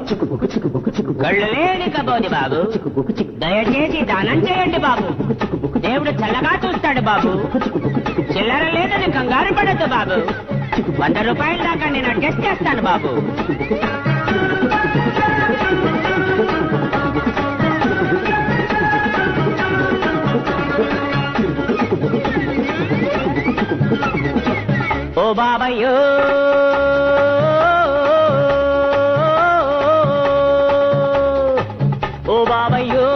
కళ్ళు లేని కబోది బాబు, దయచేసి దానం చేయండి బాబు. దేవుడు చల్లగా చూస్తాడు బాబు. చిల్లర లేదని కంగారు పడద్దు బాబు. 100 రూపాయల దాకా నేను అడ్జస్ట్ చేస్తాను బాబు. ఓ బాబయ్యో ఓ బాబయ్యో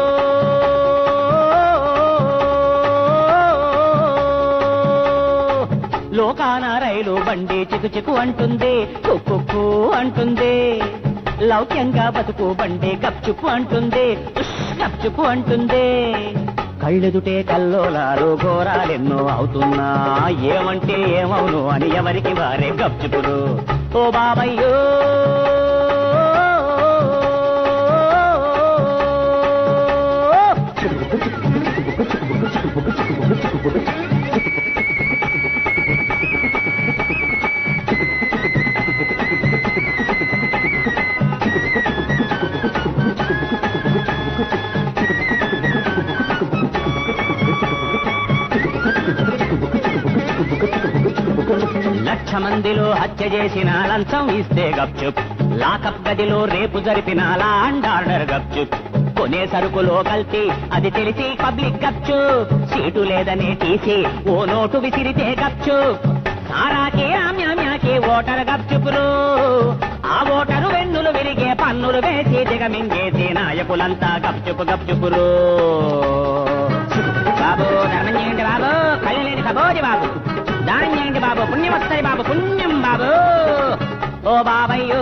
లోకాన రైలు బండి చిక్కు అంటుంది, కుక్కు అంటుంది. లౌక్యంగా బతుకు బండి గప్చుప్పు అంటుంది, గప్చుప్పు అంటుంది. కళ్ళెదుటే కల్లోలాలు ఘోరాలెన్నో అవుతున్నా, ఏమంటే ఏమవును అని ఎవరికి వారే గప్చుపులు. ఓ బాబయ్యో లక్ష మందిలో హత్య చేసిన లంచం ఇస్తే గప్చుప్, లాకప్ గదిలో రేపు జరిపిన లా అండ్ ఆర్డర్ గప్చుప్. కొనే సరుకులో కల్తీ అది తెలిసి పబ్లిక్ గప్చుప్. సీటు లేదనే తీసి ఓ నోటు విసిరితే గప్చుప్. సారాకి ఆమ్యామ్యాకి ఓటర్ గప్చుపులు. ఆ ఓటరు వెన్నులు విరిగే పన్నులు వేసి దిగమింగేసి నాయకులంతా గప్చుపు గప్చుపులు. బాబు ధర్మం చేయండి బాబు, కళ్ళు లేని కబోది బాబు. దానం చేయండి బాబు, పుణ్యం వస్తుంది బాబు, పుణ్యం బాబు. ఓ బాబయ్యో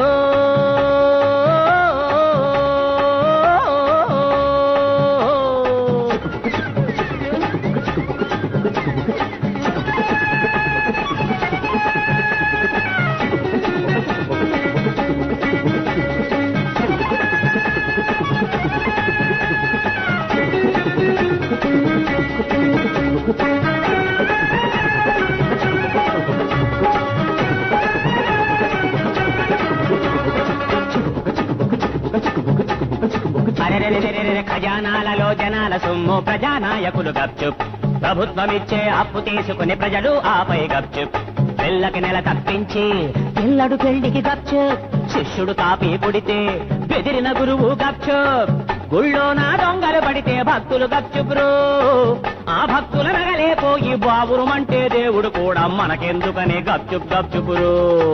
ఖజానాలలో జనాల సొమ్ము ప్రజానాయకులు గప్చుప్. ప్రభుత్వమిచ్చే అప్పు తీసుకుని ప్రజలు ఆపై గప్చుప్. పిల్లకి నెల తప్పించి పిల్లడు పెళ్లికి గప్చుప్. శిష్యుడు కాపీ పుడితే బెదిరిన గురువు గప్చుప్. గుళ్ళో నా దొంగలు పడితే భక్తులు గప్చుపురు. ఆ భక్తుల నగలే పోయి బావురుమంటే దేవుడు కూడా మనకెందుకని గప్చుప్ గప్చుపురు.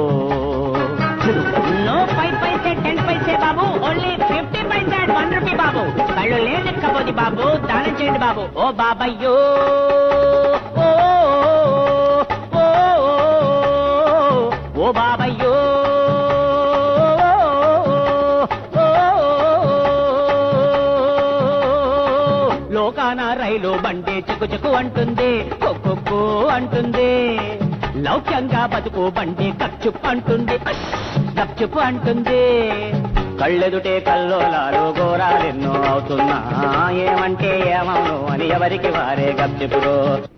నో 5 పైసే 10 పైసే బాబు, ఓన్లీ 50 పైసే 1 రూపీ బాబు. కళ్ళు లేకపోతే బాబు, దానం చేయండి బాబు. ఓ బాబయ్యో ఓ ఓ బాబయ్యో లోకాన రైలు బండి చిక్కు అంటుంది, కొక్కు అంటుంది. లౌక్యంగా బతుకు బండి గప్చుప్ అంటుంది, గప్చుప్ అంటుంది. కళ్ళెదుటే కల్లోలాలు ఘోరాలెన్నో అవుతున్నా, ఏమంటే ఏమవును అని ఎవరికి వారే గప్చుపులు.